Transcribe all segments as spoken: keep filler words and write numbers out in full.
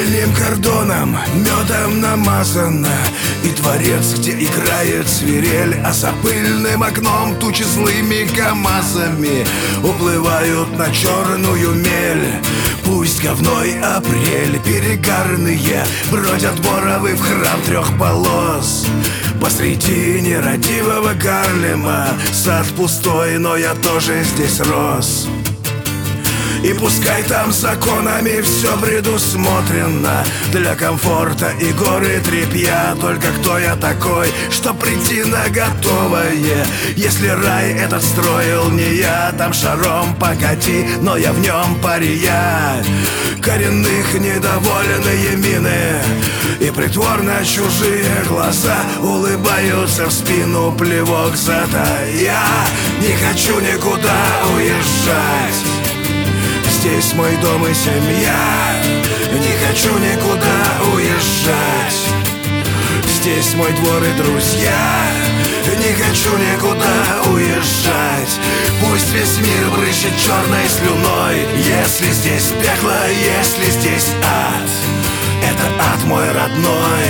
Дальним кордоном, медом намазано, и дворец, где играет свирель, а за пыльным окном тучи злыми КамАЗами уплывают на черную мель. Пусть говной апрель, перегарные бродят боровы в храм трех полос. Посреди нерадивого Гарлема сад пустой, но я тоже здесь рос. И пускай там законами все предусмотрено для комфорта и горы тряпья, только кто я такой, чтоб прийти на готовое? Если рай этот строил не я, там шаром покати, но я в нем пария. Коренных недоволенные мины и притворно чужие глаза улыбаются в спину, плевок затая. Не хочу никуда уезжать, здесь мой дом и семья. Не хочу никуда уезжать, здесь мой двор и друзья. Не хочу никуда уезжать, пусть весь мир брызжет черной слюной. Если здесь пекло, если здесь ад, это ад мой родной.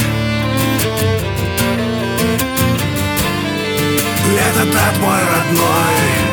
Этот ад мой родной.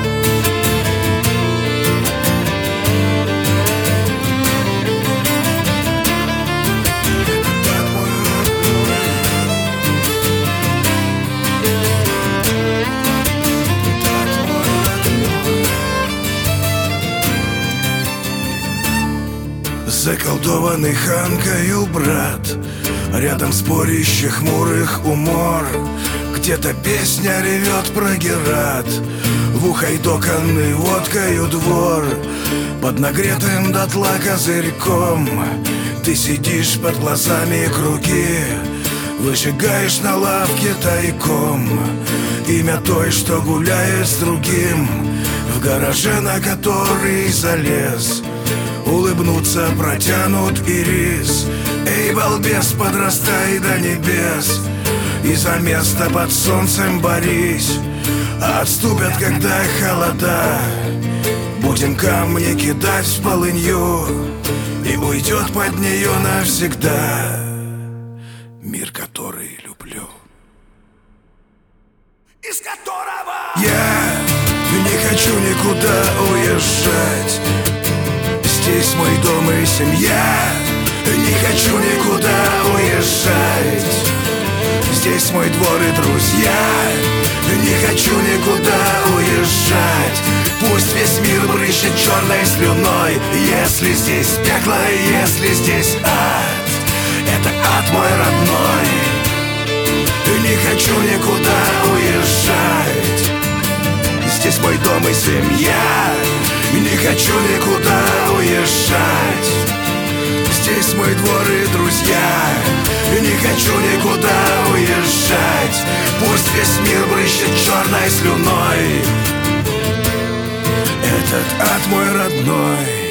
Заколдованный ханкою брат, рядом спорище хмурых умор. Где-то песня ревет про Герат, в ухайдоканный водкою двор. Под нагретым дотла козырьком ты сидишь, под глазами круги, выжигаешь на лавке тайком имя той, что гуляет с другим. В гараже, на который залез, улыбнуться протянут ирис. Эй, балбес, подрастай до небес, и за место под солнцем борись. А отступят, когда холода, будем камни кидать в полынью, и уйдет под нее навсегда мир, который люблю, из которого я не хочу никуда уезжать. Здесь мой дом и семья. Не хочу никуда уезжать, здесь мой двор и друзья. Не хочу никуда уезжать, пусть весь мир брызжет черной слюной. Если здесь пекло, если здесь ад, это ад мой родной. Не хочу никуда уезжать, здесь мой дом и семья. Не хочу никуда уезжать, здесь мой двор и друзья. Не хочу никуда уезжать, пусть весь мир брызжет черной слюной. Этот ад мой родной.